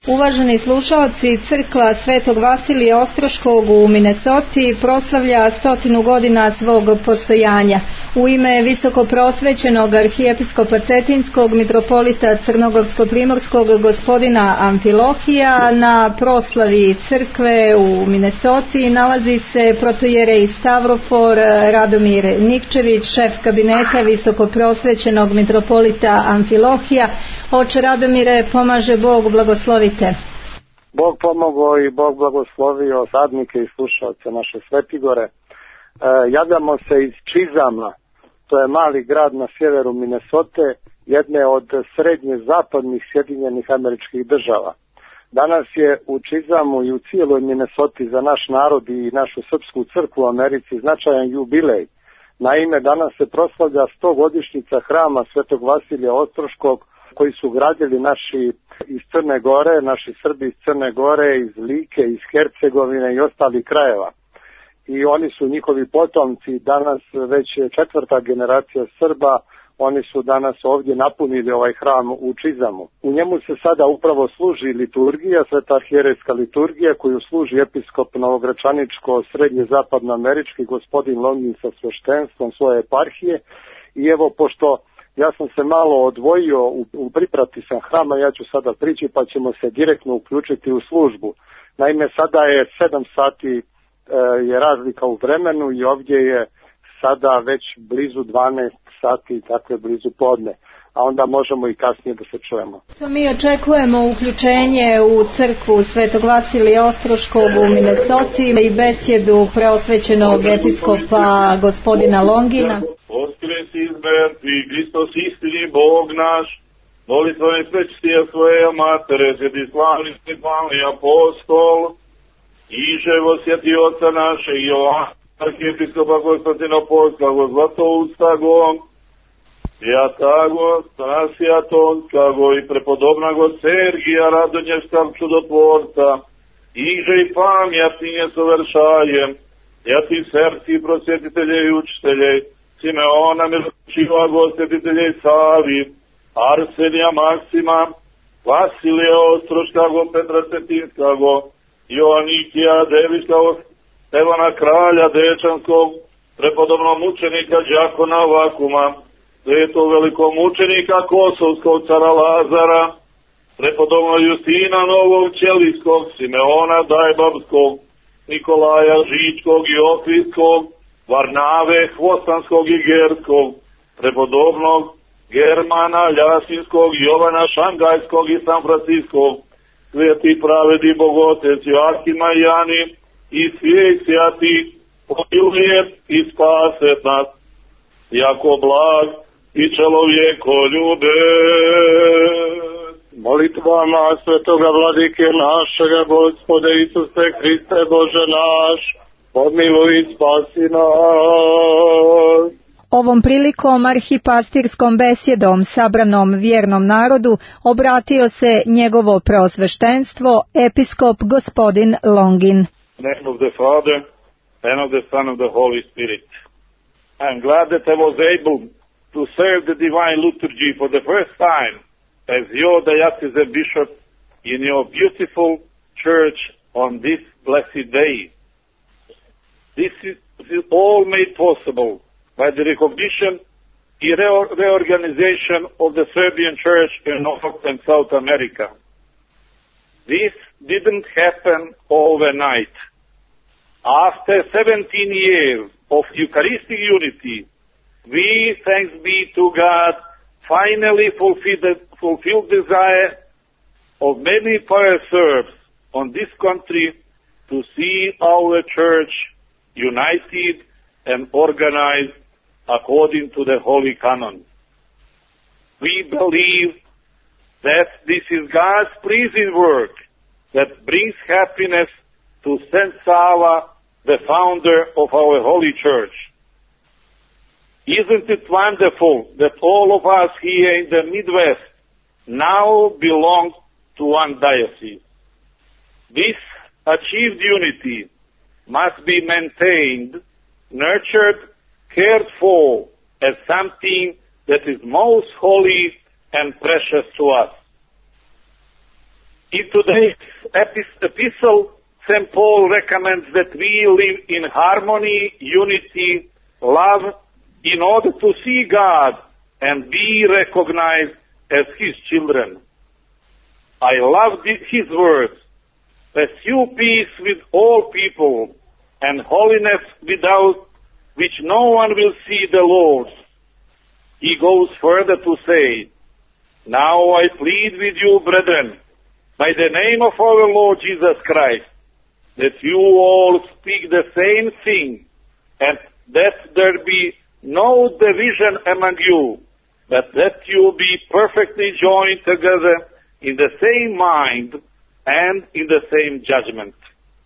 Uvaženi slušaoci, crkva Svetog Vasilija Ostroškog u Minnesoti proslavlja 100 godina svog postojanja. U ime visokoprosvećenog arhijepiskopa Cetinskog mitropolita Crnogorsko-primorskog gospodina Amfilohija na proslavi crkve u Minnesoti nalazi se protojerej Stavrofor Radomir Nikčević, šef kabineta visokoprosvećenog mitropolita Amfilohija. Oče Radomire, pomaže Bog, blagoslovite. Bog pomogao i Bog blagoslovio sadnike i slušalce naše Svetigore. Javljamo se iz Čizama, to je mali grad na sjeveru Minnesote, jedne od srednje zapadnih Sjedinjenih Američkih Država. Danas je u Čizamu i u cijeloj Minnesoti za naš narod i našu srpsku crkvu u Americi značajan jubilej. Naime, danas se proslavlja 100-godišnjica hrama Svetog Vasilija Ostroškog, koji su gradili naši iz Crne Gore, naši Srbi iz Crne Gore, iz Like, iz Hercegovine i ostalih krajeva. I oni su njihovi potomci, danas već 4. generacija Srba, oni su danas ovdje napunili ovaj hram u Čizamu. U njemu se sada upravo služi liturgija, sveta arhijerejska liturgija, koju služi episkop novogračaničko srednje zapadnoamerički gospodin Longin sa sveštenstvom svoje eparhije. I evo, pošto ja sam se malo odvojio u priprati sam hrama, ja ću sada prići pa ćemo se direktno uključiti u službu. Naime, sada je 7 sati je razlika u vremenu i ovdje je sada već blizu 12 sati, dakle blizu podne, a onda možemo i kasnije da se čujemo. Mi očekujemo uključenje u crkvu Svetog Vasilija Ostroškog u Minnesoti i besjedu preosvećenog episkopa gospodina Longina. Oskresi iz mrtvih, Hristos istini Bog naš, molitvami prečistija svoje matere, sjeti slavni apostol, iže vosjeti oca naše i Joana, arhijepiskopa Konstantinopoliskog, Zlatoustagog, Svijatago, Strasjatonskago i prepodobnago Sergija Radonjevskog čudotvorca, iže i pamjatnije sovršajem, jati srci prosvjetitelje i učitelje, Simeona Miročiva, gostjetitelje i Savi, Arsenija Maksima, Vasilija Ostroškago, Petra Cetinskago, Joanikija Deviškog, Stevana Kralja Dečanskog, prepodobnog mučenika Đakona Vakuma, svetog velikog mučenika Kosovskog cara Lazara, prepodobnog Justina Novog Ćelijskog, Simeona Dajbabskog, Nikolaja Žičkog i Ohridskog, Varnave Hvostanskog i Gerskog, prepodobnog Germana Ljasinskog, Jovana Šangajskog i San Franciskog, sveti pravedi Bogotec Joakima i Jani i svijek svijati pomiluje i spaset nas, jako blag i čelovjekoljube. Molitvama svetoga vladike našega Gospode Isuse Hriste Bože naš, pomiluj i spasi nas. Ovom prilikom arhipastirskom besjedom sabranom vjernom narodu obratio se njegovo preosveštenstvo episkop gospodin Longin. In the name of the Father, and of the Son, and of the Holy Spirit. I am glad that I was able to serve the divine liturgy for the first time as your diocesan bishop in your beautiful church on this blessed day. This is all made possible by the recognition and reorganization of the Serbian Church in North and South America. This didn't happen overnight. After 17 years of Eucharistic unity, we, thanks be to God, finally fulfilled the desire of many pious Serbs on this country to see our church united and organized according to the Holy Canon. We believe that this is God's pleasing work that brings happiness to Saint Sava, the founder of our Holy Church. Isn't it wonderful that all of us here in the Midwest now belong to one diocese? This achieved unity must be maintained, nurtured, cared for as something that is most holy and precious to us. In today's epistle, St. Paul recommends that we live in harmony, unity, love, in order to see God and be recognized as His children. I love his words, pursue peace with all people, and holiness without which no one will see the Lord. He goes further to say, now I plead with you, brethren, by the name of our Lord Jesus Christ, that you all speak the same thing, and that there be no division among you, but that you be perfectly joined together in the same mind and in the same judgment.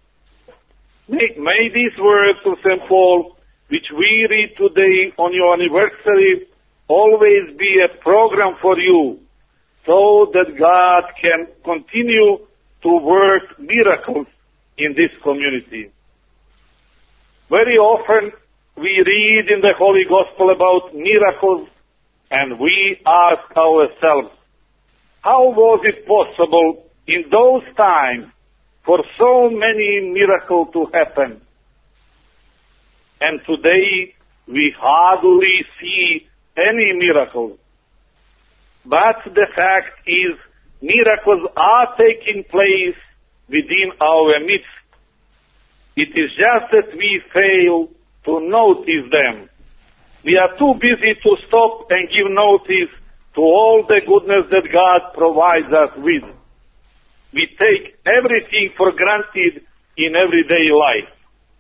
May these words of St. Paul, which we read today on your anniversary, always be a program for you, so that God can continue to work miracles in this community. Very often we read in the Holy Gospel about miracles, and we ask ourselves, how was it possible in those times for so many miracles to happen? And today we hardly see any miracles. But the fact is, miracles are taking place within our midst. It is just that we fail to notice them. We are too busy to stop and give notice to all the goodness that God provides us with. We take everything for granted in everyday life.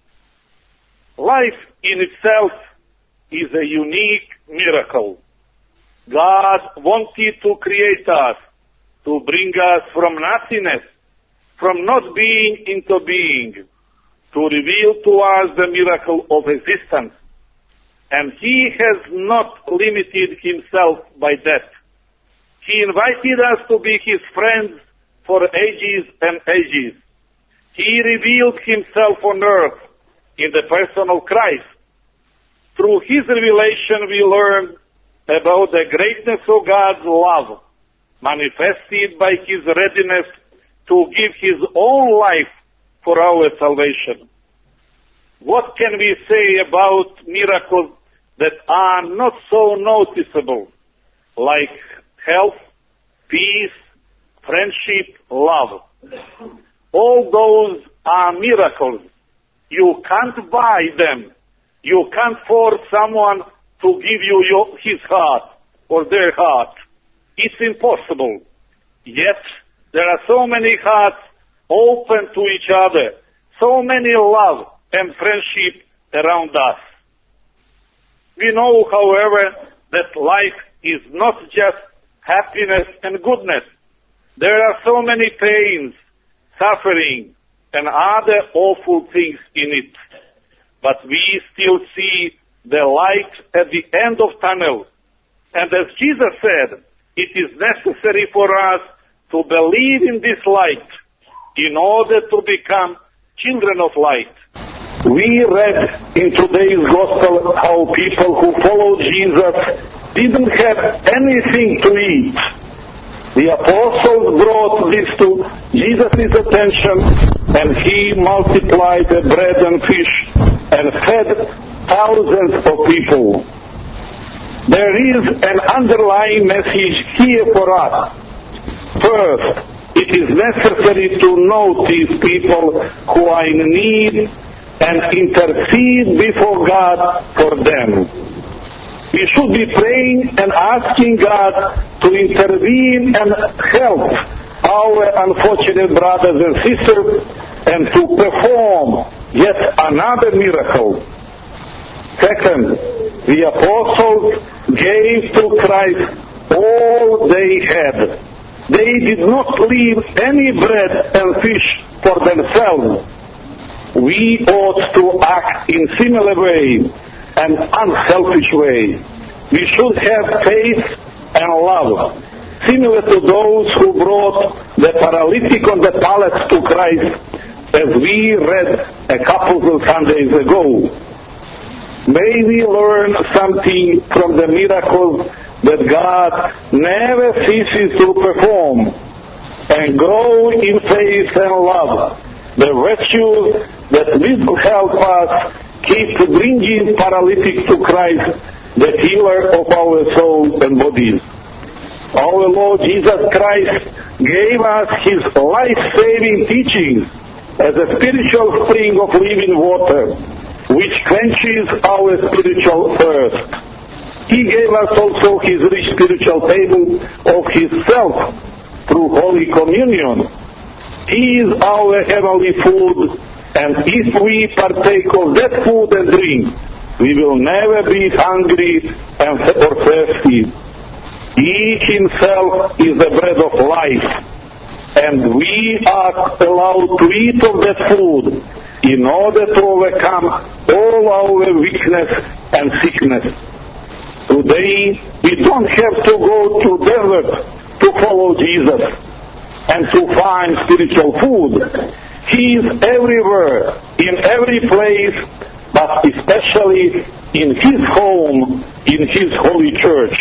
Life in itself is a unique miracle. God wanted to create us, to bring us from nothingness, from not being into being, to reveal to us the miracle of existence. And He has not limited Himself by that. He invited us to be His friends for ages and ages. He revealed Himself on earth in the person of Christ. Through His revelation we learn about the greatness of God's love, manifested by His readiness to give His own life for our salvation. What can we say about miracles that are not so noticeable, like health, peace, friendship, love? All those are miracles. You can't buy them. You can't force someone to give you his heart or their heart. It's impossible. Yet, there are so many hearts open to each other, so many love and friendship around us. We know, however, that life is not just happiness and goodness. There are so many pains, suffering, and other awful things in it. But we still see the light at the end of tunnel. And as Jesus said, it is necessary for us to believe in this light in order to become children of light. We read in today's gospel how people who followed Jesus didn't have anything to eat. The apostles brought this to Jesus' attention, and He multiplied the bread and fish and fed thousands of people. There is an underlying message here for us. First, it is necessary to notice people who are in need and intercede before God for them. We should be praying and asking God to intervene and help our unfortunate brothers and sisters and to perform yet another miracle. Second, the apostles gave to Christ all they had. They did not leave any bread and fish for themselves. We ought to act in similar way, an unselfish way. We should have faith and love, similar to those who brought the paralytic on the pallet to Christ, as we read a couple of Sundays ago. May we learn something from the miracles that God never ceases to perform. and grow in faith and love, the virtues that will help us keep bringing paralytic to Christ, the healer of our souls and bodies. Our Lord Jesus Christ gave us His life-saving teachings as a spiritual spring of living water, which quenches our spiritual thirst. He gave us also His rich spiritual table of His self through Holy Communion. He is our heavenly food, and if we partake of that food and drink, we will never be hungry or thirsty. He Himself is the bread of life, and we are allowed to eat of that food in order to overcome all our weakness and sickness. Today, we don't have to go to desert to follow Jesus and to find spiritual food. He is everywhere, in every place, but especially in His home, in His holy church.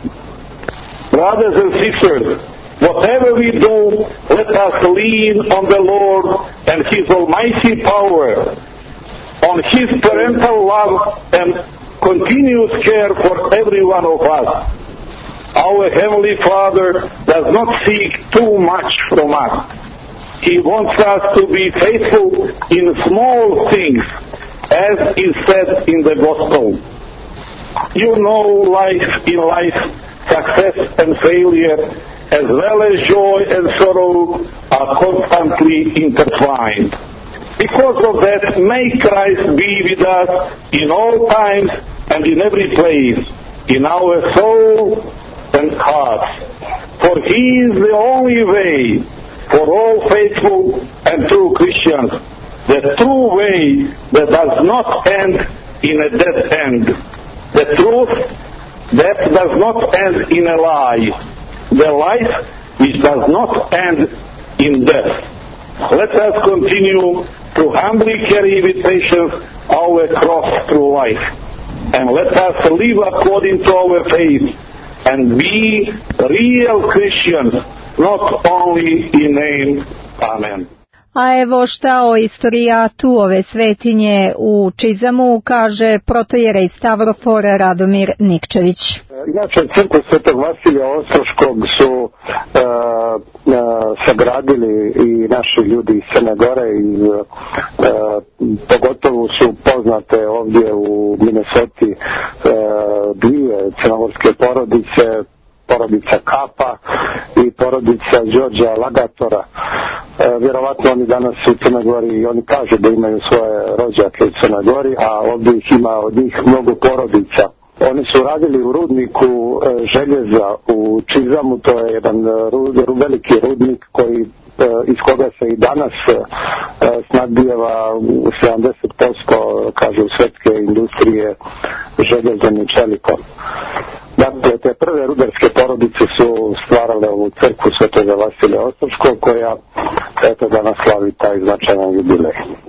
Brothers and sisters, whatever we do, let us lean on the Lord and His almighty power, on His parental love and continuous care for every one of us. Our Heavenly Father does not seek too much from us. He wants us to be faithful in small things, as is said in the Gospel. You know, in life, success and failure, as well as joy and sorrow, are constantly intertwined. Because of that, may Christ be with us in all times and in every place, in our soul and hearts. For He is the only way for all faithful and true Christians, the true way that does not end in a dead end, the truth that does not end in a lie, the life which does not end in death. Let us continue to humbly carry with patience our cross through life, and let us live according to our faith and be real Christians, not only in name. Amen. A evo šta o istorijatu ove svetinje u Čizamu kaže protojerej Stavrofor Radomir Nikčević. Inače, crkvu Svetog Vasilija Ostroškog su sagradili i naši ljudi iz Crne Gore i pogotovo su poznate ovdje u Minnesoti dvije crnogorske porodice, porodica Kapa i porodica Đorđa Lagatora. Vjerovatno oni danas u Crnoj Gori i oni kažu da imaju svoje rođake u Crnoj Gori, a ovdje ih ima od njih mnogo porodica. Oni su radili u rudniku željeza u Čizamu, to je jedan veliki rudnik iz koga se i danas snabdijeva 70% kažu svetske industrije željezanim čelikom. Dakle, te prve rudarske porodice su stvarale ovu crkvu Svetoga Vasilija Ostroškog koja danas slavi taj značajan jubilej.